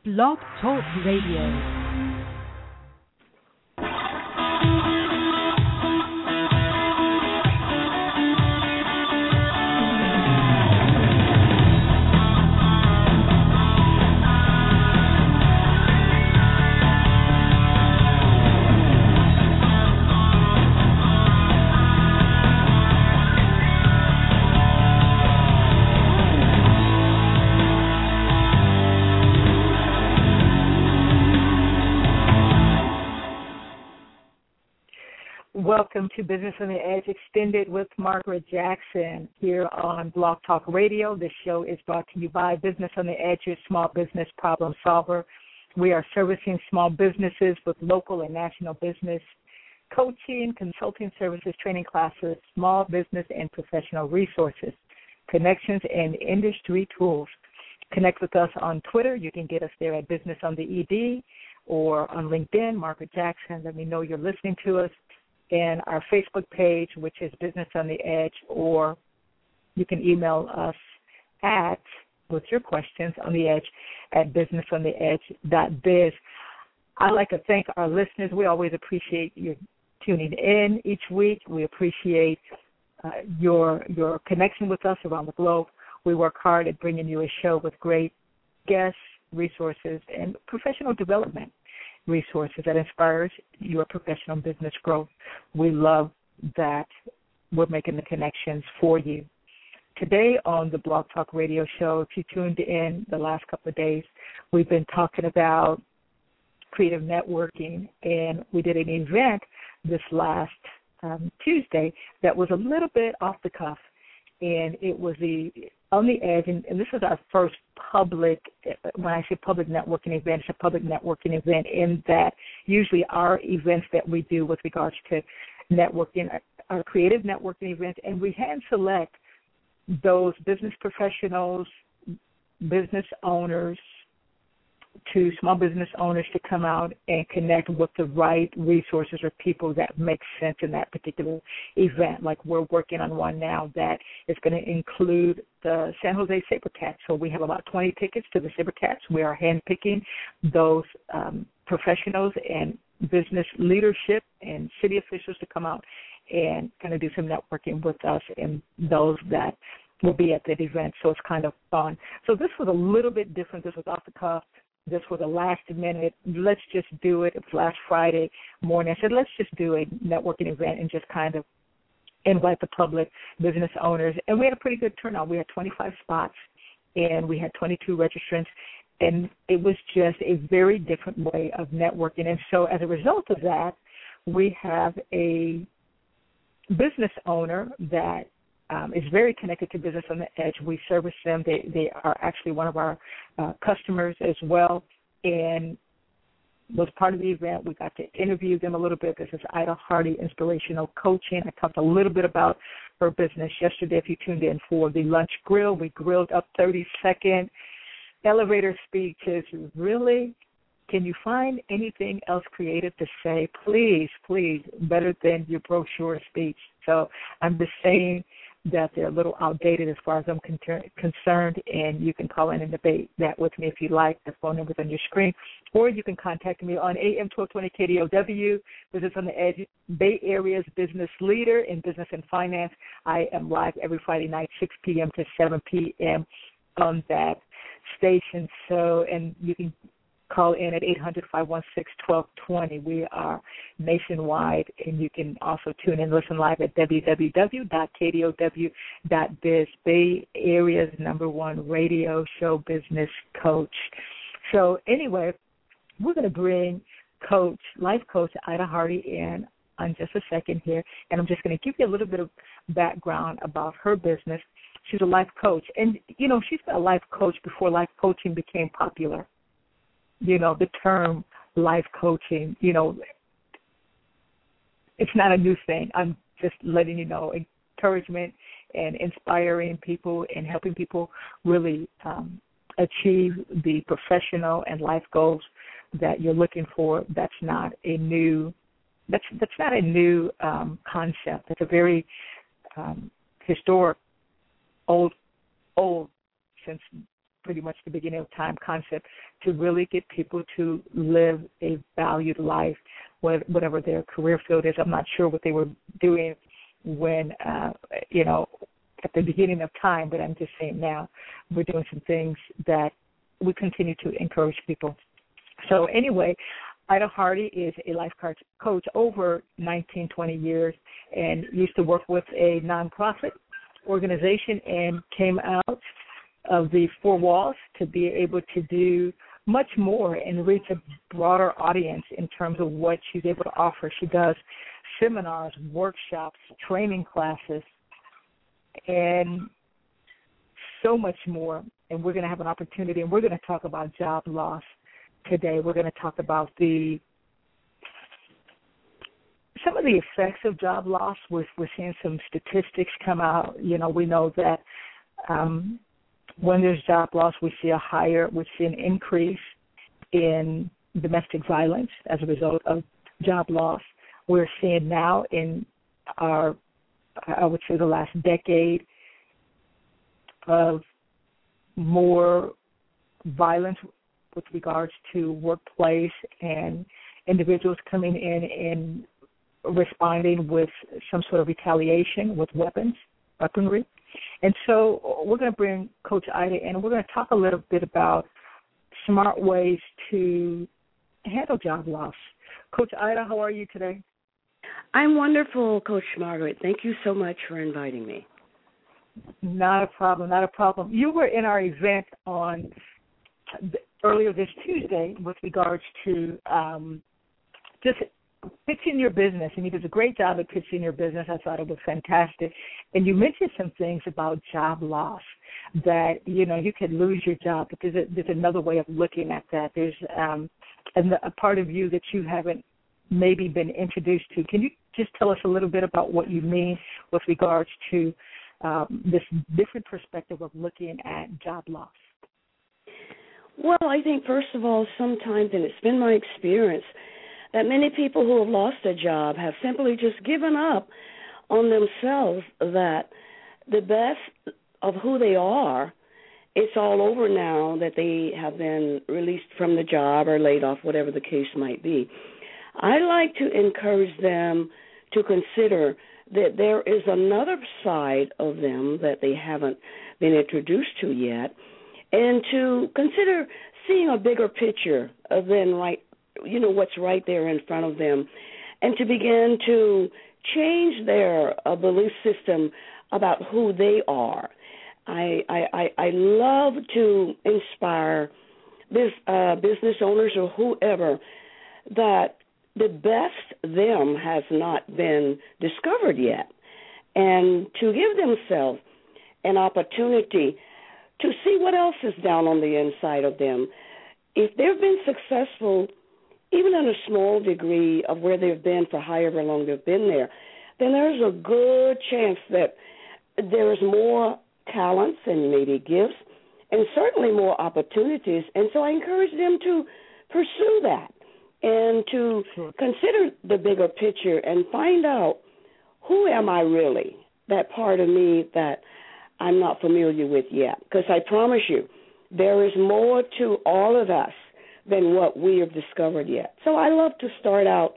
Blog Talk Radio. Welcome to Business on the Edge Extended with Margaret Jackson here on Blog Talk Radio. This show is brought to you by Business on the Edge, your small business problem solver. We are servicing small businesses with local and national business coaching, consulting services, training classes, small business and professional resources, connections, and industry tools. Connect with us on Twitter. You can get us there at Business on the ED or on LinkedIn, Margaret Jackson. Let me know you're listening to us. And our Facebook page, which is Business on the Edge, or you can email us with your questions on the edge at businessontheedge.biz. I'd like to thank our listeners. We always appreciate you tuning in each week. We appreciate your connection with us around the globe. We work hard at bringing you a show with great guests, resources, and professional development resources that inspires your professional business growth. We love that we're making the connections for you. Today on the Blog Talk Radio show, if you tuned in the last couple of days, we've been talking about creative networking, and we did an event this last Tuesday that was a little bit off the cuff, and it was on the edge, and this is our first public, when I say public networking event, it's a public networking event in that usually our events that we do with regards to networking are creative networking events, and we hand select those business professionals, business owners, to small business owners to come out and connect with the right resources or people that make sense in that particular event. Like we're working on one now that is going to include the San Jose SaberCats. So we have about 20 tickets to the SaberCats. We are handpicking those professionals and business leadership and city officials to come out and kind of do some networking with us and those that will be at that event. So it's kind of fun. So this was a little bit different. This was off the cuff. This was a last minute, let's just do it. It was last Friday morning. I said, let's just do a networking event and just kind of invite the public, business owners. And we had a pretty good turnout. We had 25 spots, and we had 22 registrants. And it was just a very different way of networking. And so as a result of that, we have a business owner that is very connected to Business on the Edge. We service them. They are actually one of our customers as well, and was part of the event. We got to interview them a little bit. This is Ida Hardy Inspirational Coaching. I talked a little bit about her business yesterday. If you tuned in for the lunch grill, we grilled up 30-second elevator speeches. Really? Can you find anything else creative to say? Please, better than your brochure speech. So I'm just saying that they're a little outdated as far as I'm concerned, and you can call in and debate that with me if you like. The phone number's on your screen, or you can contact me on AM 1220 KDOW. Business on the Edge, Bay Area's business leader in business and finance. I am live every Friday night, 6 p.m. to 7 p.m. on that station. So, and you can call in at 800-516-1220. We are nationwide, and you can also tune in and listen live at www.kdow.biz, Bay Area's #1 radio show business coach. So anyway, we're going to bring life coach Ida Hardy in on just a second here, and I'm just going to give you a little bit of background about her business. She's a life coach, and, she's been a life coach before life coaching became popular. The term life coaching, it's not a new thing. I'm just letting you know, encouragement and inspiring people and helping people really achieve the professional and life goals that you're looking for. That's not a new concept. It's a very historic, old since pretty much the beginning of time concept to really get people to live a valued life, whatever their career field is. I'm not sure what they were doing when, at the beginning of time, but I'm just saying now we're doing some things that we continue to encourage people. So anyway, Ida Hardy is a life coach over 19, 20 years and used to work with a nonprofit organization and came out of the four walls to be able to do much more and reach a broader audience in terms of what she's able to offer. She does seminars, workshops, training classes, and so much more. And we're going to have an opportunity, and we're going to talk about job loss today. We're going to talk about some of the effects of job loss. We're seeing some statistics come out. We know that when there's job loss, we see an increase in domestic violence as a result of job loss. We're seeing now in I would say the last decade of more violence with regards to workplace and individuals coming in and responding with some sort of retaliation with weaponry. And so we're going to bring Coach Ida in, and we're going to talk a little bit about smart ways to handle job loss. Coach Ida, how are you today? I'm wonderful, Coach Margaret. Thank you so much for inviting me. Not a problem, not a problem. You were in our event on earlier this Tuesday with regards to just pitching your business, and you did a great job at pitching your business. I thought it was fantastic. And you mentioned some things about job loss, that, you could lose your job, but there's another way of looking at that. There's a part of you that you haven't maybe been introduced to. Can you just tell us a little bit about what you mean with regards to this different perspective of looking at job loss? Well, I think, first of all, sometimes, and it's been my experience, that many people who have lost a job have simply just given up on themselves, that the best of who they are, it's all over now that they have been released from the job or laid off, whatever the case might be. I like to encourage them to consider that there is another side of them that they haven't been introduced to yet, and to consider seeing a bigger picture than what's right there in front of them, and to begin to change their belief system about who they are. I love to inspire business owners or whoever that the best them has not been discovered yet, and to give themselves an opportunity to see what else is down on the inside of them. If they've been successful, even in a small degree of where they've been for however long they've been there, then there's a good chance that there's more talents and maybe gifts and certainly more opportunities. And so I encourage them to pursue that and to consider the bigger picture and find out, who am I really, that part of me that I'm not familiar with yet. Because I promise you, there is more to all of us than what we have discovered yet. So I love to start out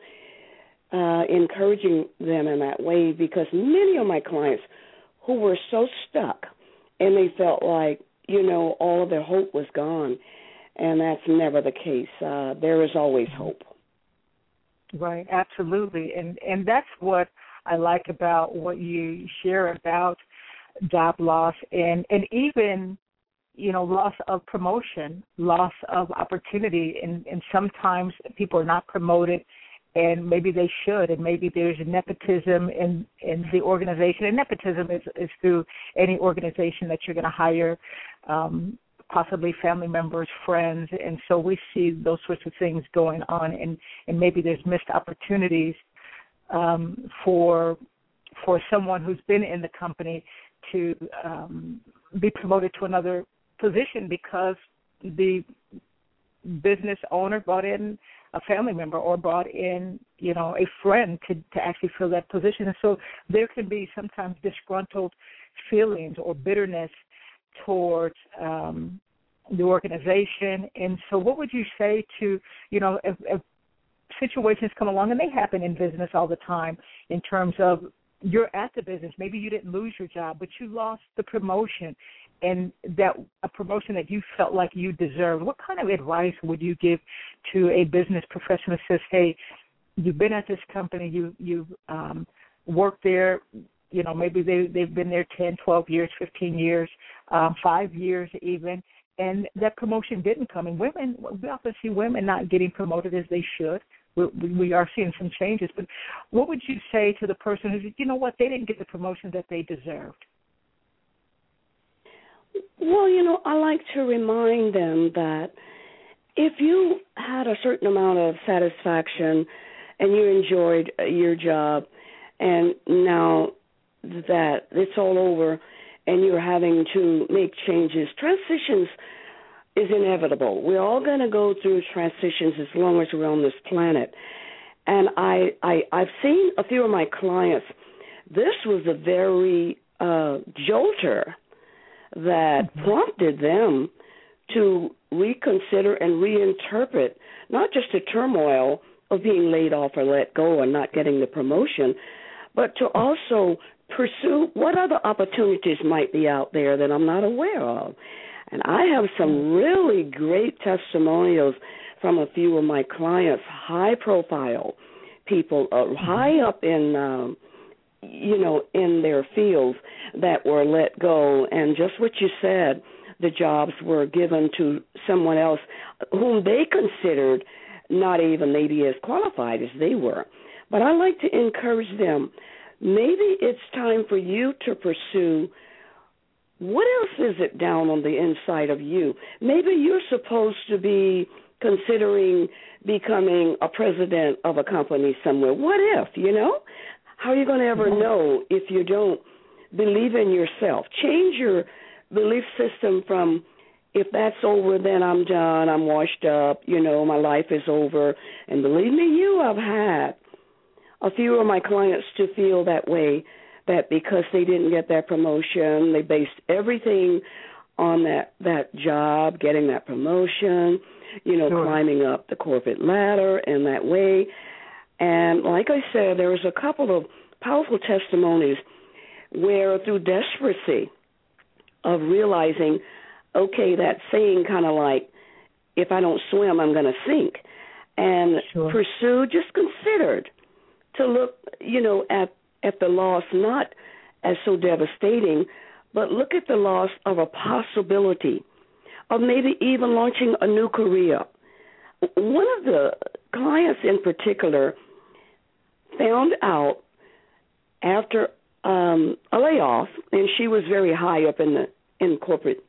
encouraging them in that way, because many of my clients who were so stuck and they felt like, all of their hope was gone, and that's never the case. There is always hope. Right, absolutely. And that's what I like about what you share about job loss and even, loss of promotion, loss of opportunity. And sometimes people are not promoted, and maybe they should, and maybe there's nepotism in the organization. And nepotism is through any organization that you're going to hire, possibly family members, friends. And so we see those sorts of things going on, and maybe there's missed opportunities for someone who's been in the company to be promoted to another position because the business owner brought in a family member or brought in, a friend to actually fill that position. And so there can be sometimes disgruntled feelings or bitterness towards the organization. And so what would you say to, if situations come along, and they happen in business all the time, in terms of you're at the business, maybe you didn't lose your job, but you lost the promotion, and that a promotion that you felt like you deserved. What kind of advice would you give to a business professional who says, hey, you've been at this company, you've worked there, maybe they've been there 10, 12 years, 15 years, 5 years even, and that promotion didn't come. And women, we often see women not getting promoted as they should. We are seeing some changes. But what would you say to the person who says, you know what, they didn't get the promotion that they deserved? Well, I like to remind them that if you had a certain amount of satisfaction and you enjoyed your job, and now that it's all over and you're having to make changes, transitions is inevitable. We're all going to go through transitions as long as we're on this planet. And I've seen a few of my clients, this was a very jolter that prompted them to reconsider and reinterpret not just the turmoil of being laid off or let go and not getting the promotion, but to also pursue what other opportunities might be out there that I'm not aware of. And I have some really great testimonials from a few of my clients, high-profile people, high up in, in their fields that were let go. And just what you said, the jobs were given to someone else whom they considered not even maybe as qualified as they were. But I like to encourage them, maybe it's time for you to pursue what else is it down on the inside of you? Maybe you're supposed to be considering becoming a president of a company somewhere. What if, How are you going to ever know if you don't believe in yourself? Change your belief system from, if that's over, then I'm done, I'm washed up, my life is over. And believe me, I've had a few of my clients to feel that way, that because they didn't get that promotion, they based everything on that job, getting that promotion, sure, climbing up the corporate ladder in that way. And like I said, there was a couple of powerful testimonies where through desperacy of realizing, okay, that saying kind of like, if I don't swim, I'm going to sink, and sure, just considered to look, at the loss not as so devastating, but look at the loss of a possibility of maybe even launching a new career. One of the clients in particular found out after a layoff, and she was very high up in corporate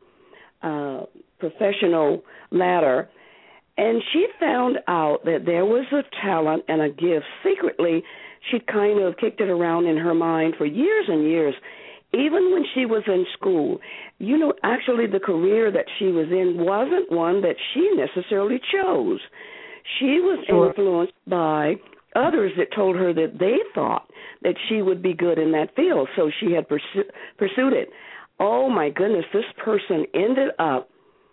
professional ladder, and she found out that there was a talent and a gift secretly. She'd kind of kicked it around in her mind for years and years, even when she was in school. Actually the career that she was in wasn't one that she necessarily chose. She was sure, influenced by others that told her that they thought that she would be good in that field, so she had pursued it. Oh, my goodness, this person ended up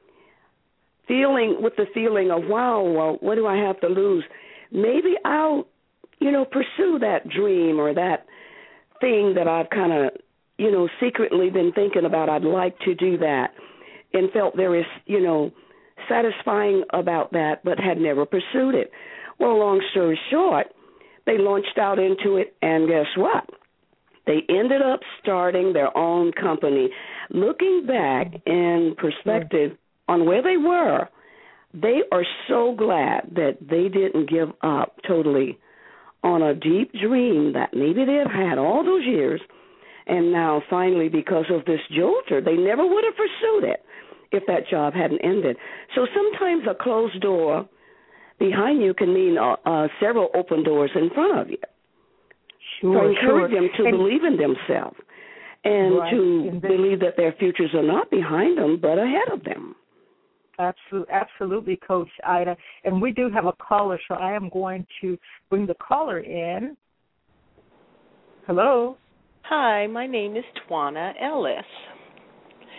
feeling of, wow, well, what do I have to lose? Maybe I'll, pursue that dream or that thing that I've kind of, secretly been thinking about. I'd like to do that, and felt very, satisfying about that, but had never pursued it. Well, long story short, they launched out into it, and guess what? They ended up starting their own company. Looking back in perspective on where they were, they are so glad that they didn't give up totally on a deep dream that maybe they had all those years, and now finally, because of this jolter, they never would have pursued it if that job hadn't ended. So sometimes a closed door behind you can mean several open doors in front of you. Sure, so encourage sure. them to believe in themselves and to believe that their futures are not behind them but ahead of them. Absolutely, Coach Ida. And we do have a caller, so I am going to bring the caller in. Hello. Hi, my name is Twana Ellis.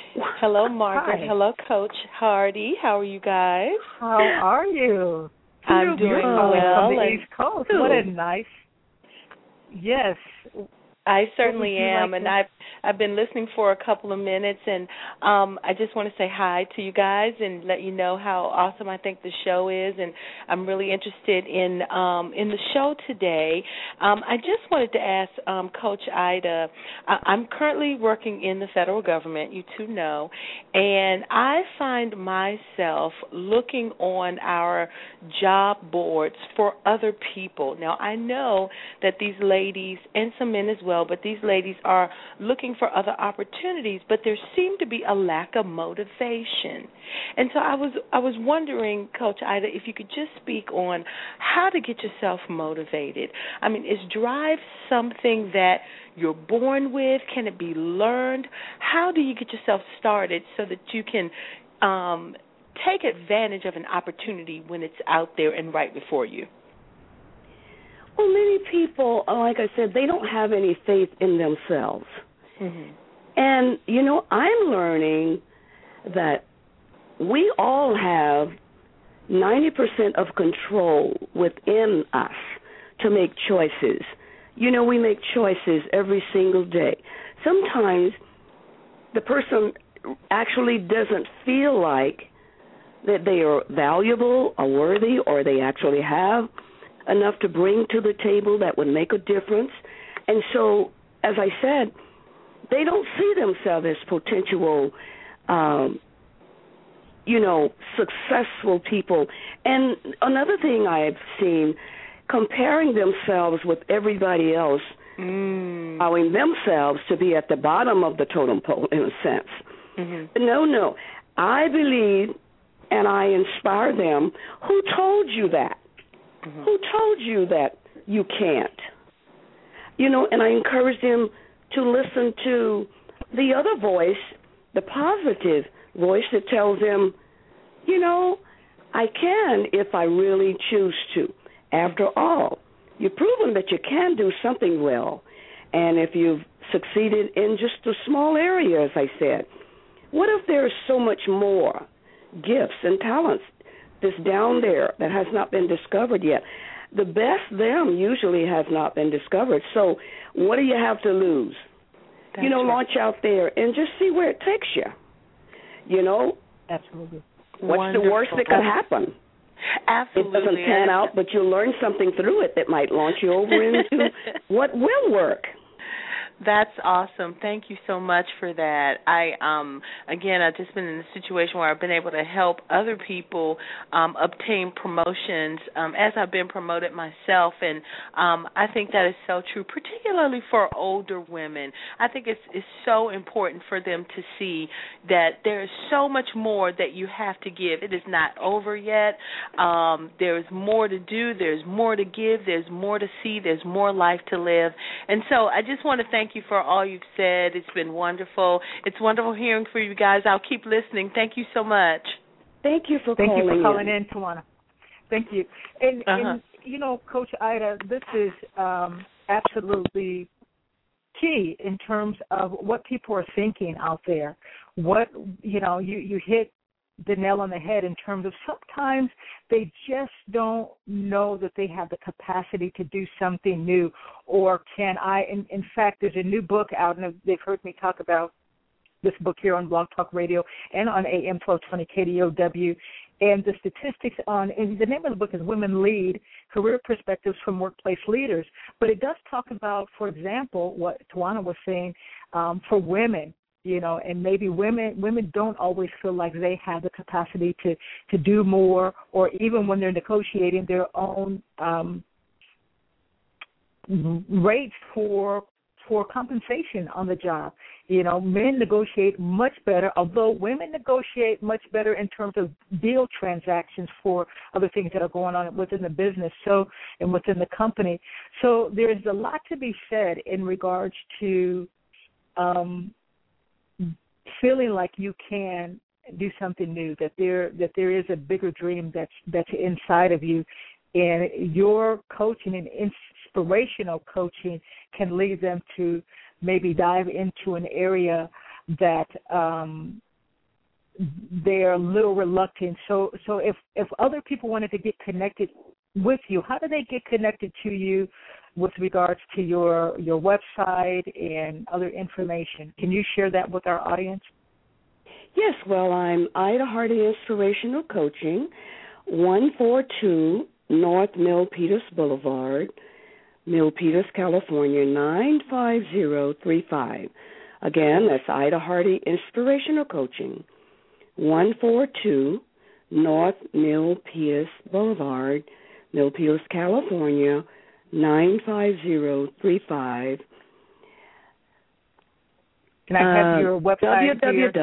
Hello, Margaret. Hi. Hello, Coach Hardy. How are you guys? How are you? I'm doing You're calling from well. the East Coast. What a nice. Yes. I certainly am, like and I've been listening for a couple of minutes, and I just want to say hi to you guys and let you know how awesome I think the show is, and I'm really interested in the show today. I just wanted to ask Coach Ida. I'm currently working in the federal government, you two know, and I find myself looking on our job boards for other people. Now, I know that these ladies and some men as well, but these ladies are looking for other opportunities, but there seemed to be a lack of motivation. And so I was wondering, Coach Ida, if you could just speak on how to get yourself motivated. I mean, is drive something that you're born with? Can it be learned? How do you get yourself started so that you can take advantage of an opportunity when it's out there and right before you? Well, many people, like I said, they don't have any faith in themselves. Mm-hmm. And, I'm learning that we all have 90% of control within us to make choices. We make choices every single day. Sometimes the person actually doesn't feel like that they are valuable or worthy, or they actually have enough to bring to the table that would make a difference. And so, as I said, they don't see themselves as potential, successful people. And another thing I've seen, comparing themselves with everybody else, allowing themselves to be at the bottom of the totem pole, in a sense. Mm-hmm. No. I believe and I inspire them. Who told you that? Mm-hmm. Who told you that you can't? And I encourage them to listen to the other voice, the positive voice that tells them, I can if I really choose to. After all, you've proven that you can do something well. And if you've succeeded in just a small area, as I said, what if there's so much more gifts and talents that's down there that has not been discovered yet? The best them usually has not been discovered. So what do you have to lose? That's right. Launch out there and just see where it takes you. Absolutely. What's Wonderful. the worst that could happen? Absolutely. It doesn't pan out, but you'll learn something through it that might launch you over into what will work. That's awesome. Thank you so much for that. I've just been in a situation where I've been able to help other people obtain promotions as I've been promoted myself, and I think that is so true, particularly for older women. I think it's so important for them to see that there is so much more that you have to give. It is not over yet. There's more to do. There's more to give. There's more to see. There's more life to live. And so I just want to thank you for all you've said. It's been wonderful. It's wonderful hearing from you guys. I'll keep listening. Thank you so much. Thank you for calling in, Tawana. Thank you. And Coach Ida, this is absolutely key in terms of what people are thinking out there. You hit the nail on the head in terms of sometimes they just don't know that they have the capacity to do something new, or can I? In fact, there's a new book out, and they've heard me talk about this book here on Blog Talk Radio and on AM 1220 KDOW. And the statistics and the name of the book is Women Lead, Career Perspectives from Workplace Leaders. But it does talk about, for example, what Tawana was saying, for women, and maybe women don't always feel like they have the capacity to do more, or even when they're negotiating their own rates for compensation on the job. Men negotiate much better, although women negotiate much better in terms of deal transactions for other things that are going on within the business, and within the company. So there is a lot to be said in regards to feeling like you can do something new, that there is a bigger dream that's inside of you, and your coaching and inspirational coaching can lead them to maybe dive into an area that they're a little reluctant. So if other people wanted to get connected with you, how do they get connected to you with regards to your website and other information? Can you share that with our audience? Yes, well, I'm Ida Hardy Inspirational Coaching, 142 North Milpitas Boulevard, Milpitas, California, 95035. Again, that's Ida Hardy Inspirational Coaching, 142 North Milpitas Boulevard, Milpitas, California, 95035. Can I have your website?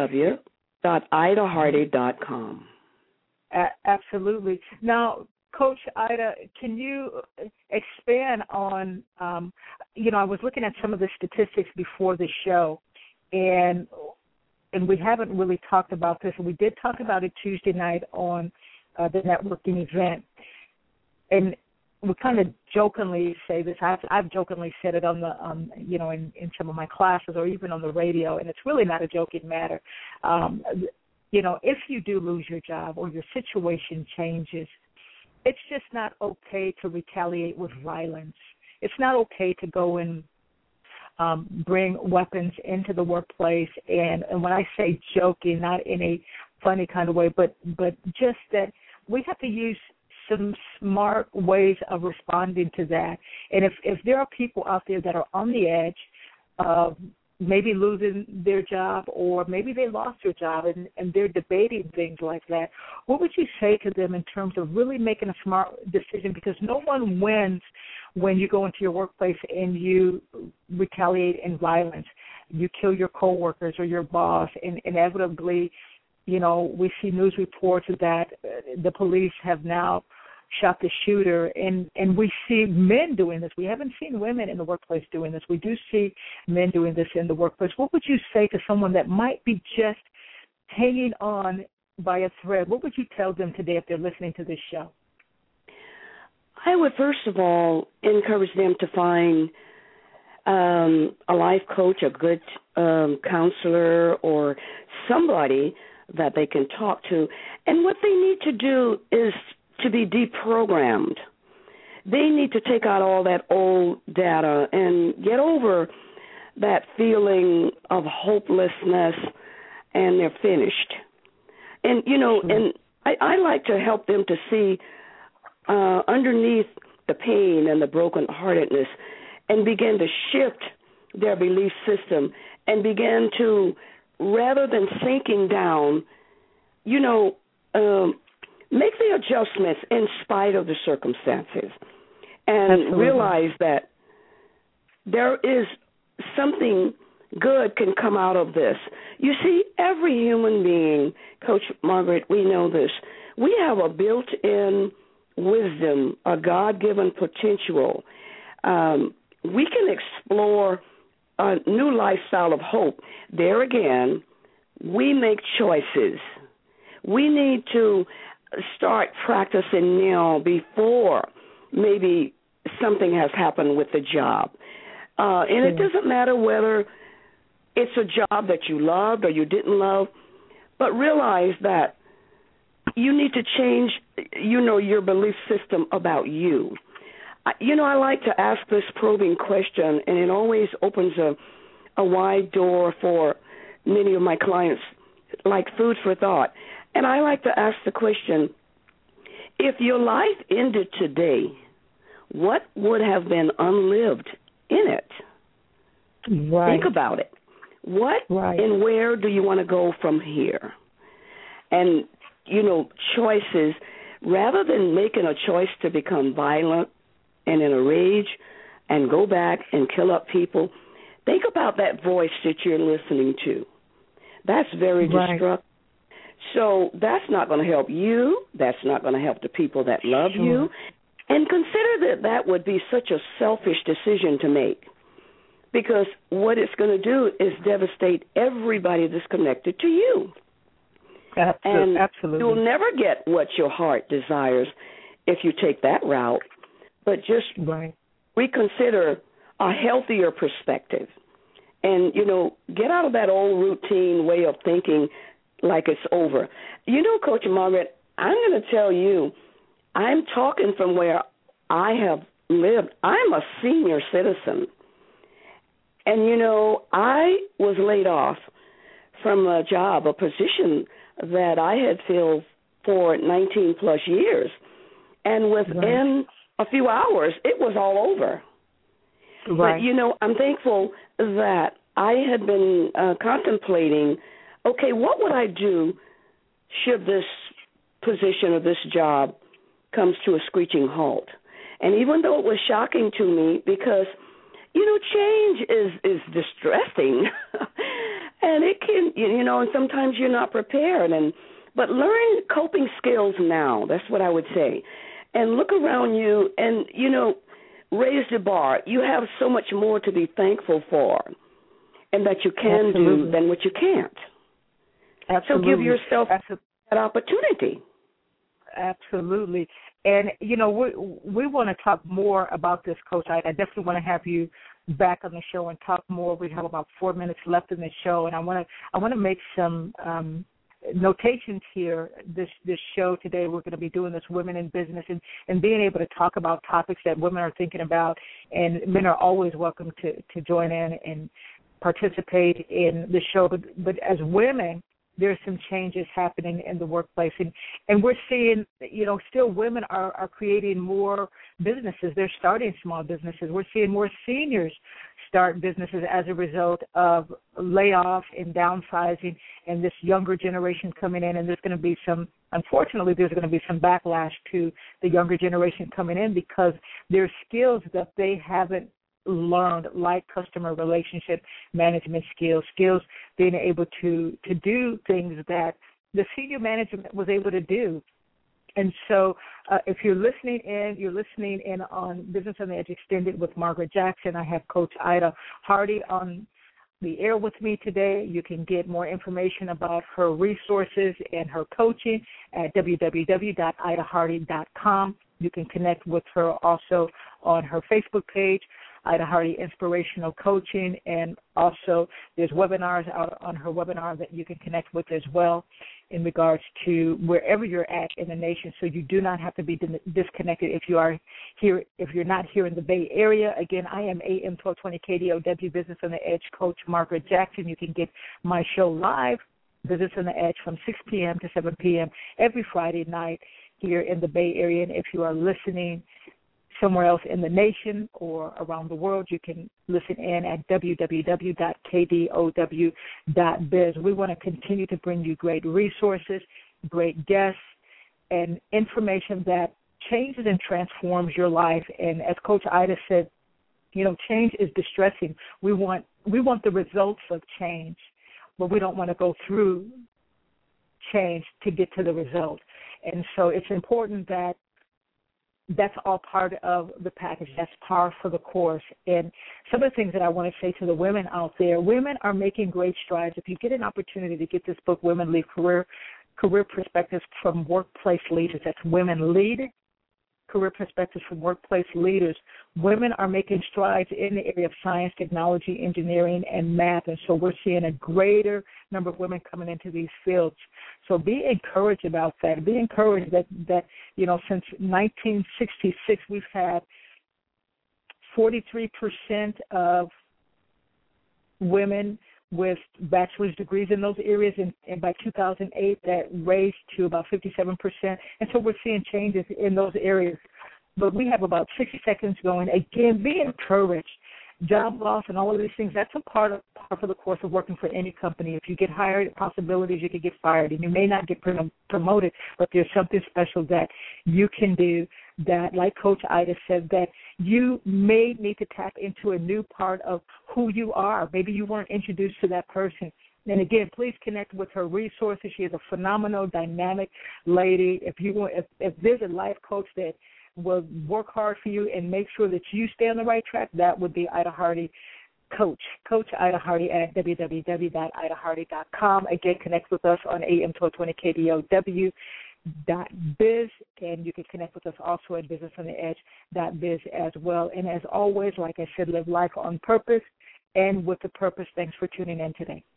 www.idahardy.com. Absolutely. Now, Coach Ida, can you expand on, I was looking at some of the statistics before the show, and we haven't really talked about this. We did talk about it Tuesday night on the networking event, and we kind of jokingly say this. I've jokingly said it on the, in some of my classes or even on the radio, and it's really not a joking matter. If you do lose your job or your situation changes, it's just not okay to retaliate with violence. It's not okay to go and bring weapons into the workplace. And when I say joking, not in a funny kind of way, but just that we have to use some smart ways of responding to that. And if there are people out there that are on the edge of maybe losing their job, or maybe they lost their job and they're debating things like that, what would you say to them in terms of really making a smart decision? Because no one wins when you go into your workplace and you retaliate in violence. You kill your coworkers or your boss, and inevitably, we see news reports that the police have now shot the shooter, and we see men doing this. We haven't seen women in the workplace doing this. We do see men doing this in the workplace. What would you say to someone that might be just hanging on by a thread? What would you tell them today if they're listening to this show? I would first of all encourage them to find a life coach, a good counselor, or somebody that they can talk to. And what they need to do is to be deprogrammed. They need to take out all that old data and get over that feeling of hopelessness, and they're finished. And, and I like to help them to see underneath the pain and the brokenheartedness, and begin to shift their belief system and begin to, rather than sinking down, make the adjustments in spite of the circumstances, and Absolutely. Realize that there is something good can come out of this. You see, every human being, Coach Margaret, we know this, we have a built-in wisdom, a God-given potential. We can explore a new lifestyle of hope. There again, we make choices. We need to start practicing now before maybe something has happened with the job. And it doesn't matter whether it's a job that you loved or you didn't love, but realize that you need to change, your belief system about you. I like to ask this probing question, and it always opens a wide door for many of my clients, like food for thought. And I like to ask the question, if your life ended today, what would have been unlived in it? Right. Think about it. What and where do you want to go from here? And, choices, rather than making a choice to become violent and in a rage and go back and kill up people, think about that voice that you're listening to. That's very destructive. So that's not going to help you. That's not going to help the people that love you. And consider that would be such a selfish decision to make, because what it's going to do is devastate everybody that's connected to you. Absolutely. You'll never get what your heart desires if you take that route, but just reconsider a healthier perspective and, get out of that old routine way of thinking like it's over. Coach Margaret, I'm going to tell you, I'm talking from where I have lived. I'm a senior citizen. And, I was laid off from a job, a position that I had filled for 19-plus years. And within a few hours, it was all over. Right. But, I'm thankful that I had been contemplating, okay, what would I do should this position or this job comes to a screeching halt? And even though it was shocking to me because, change is distressing. And it can, and sometimes you're not prepared. But learn coping skills now. That's what I would say. And look around you and, raise the bar. You have so much more to be thankful for and that you can do than what you can't. Absolutely. So give yourself that opportunity. Absolutely. And, we want to talk more about this, Coach. I definitely want to have you back on the show and talk more. We have about 4 minutes left in the show, and I want to make some notations here. This show today, we're going to be doing this Women in Business and being able to talk about topics that women are thinking about, and men are always welcome to join in and participate in the show. But as women, there's some changes happening in the workplace, and we're seeing, still women are creating more businesses. They're starting small businesses. We're seeing more seniors start businesses as a result of layoffs and downsizing, and this younger generation coming in. And there's going to be unfortunately, there's going to be some backlash to the younger generation coming in because there's skills that they haven't learned, like customer relationship management skills being able to do things that the senior management was able to do. And so if you're listening in on Business on the Edge Extended with Margaret Jackson. I have Coach Ida Hardy on the air with me today. You can get more information about her resources and her coaching at www.idahardy.com. You can connect with her also on her Facebook page, Ida Hardy Inspirational Coaching, and also there's webinars out on her webinar that you can connect with as well in regards to wherever you're at in the nation. So you do not have to be disconnected if you are here, if you're not here in the Bay Area. Again, I am AM 1220 KDOW Business on the Edge Coach Margaret Jackson. You can get my show live, Business on the Edge, from 6 p.m. to 7 p.m. every Friday night here in the Bay Area. And if you are listening somewhere else in the nation or around the world, you can listen in at www.kdow.biz. We want to continue to bring you great resources, great guests, and information that changes and transforms your life. And as Coach Ida said, change is distressing. We want the results of change, but we don't want to go through change to get to the result. And so it's important that that's all part of the package. That's par for the course. And some of the things that I want to say to the women out there, women are making great strides. If you get an opportunity to get this book, Women Lead, Career Perspectives from Workplace Leaders, that's Women Lead, Career Perspectives from Workplace Leaders. Women are making strides in the area of science, technology, engineering, and math, and so we're seeing a greater number of women coming into these fields. So be encouraged about that. Be encouraged that since 1966, we've had 43% of women with bachelor's degrees in those areas, and by 2008, that raised to about 57%. And so we're seeing changes in those areas. But we have about 60 seconds going. Again, be encouraged. Job loss and all of these things, that's a part of the course of working for any company. If you get hired, possibilities you could get fired, and you may not get promoted, but there's something special that you can do that, like Coach Ida said, that you may need to tap into a new part of who you are. Maybe you weren't introduced to that person. And again, please connect with her resources. She is a phenomenal, dynamic lady. If there's a life coach that will work hard for you and make sure that you stay on the right track, that would be Ida Hardy Coach Ida Hardy at www.idahardy.com. Again, connect with us on AM 1220 KDOW.biz, and you can connect with us also at businessontheedge.biz as well. And as always, like I said, live life on purpose end with a purpose. Thanks for tuning in today.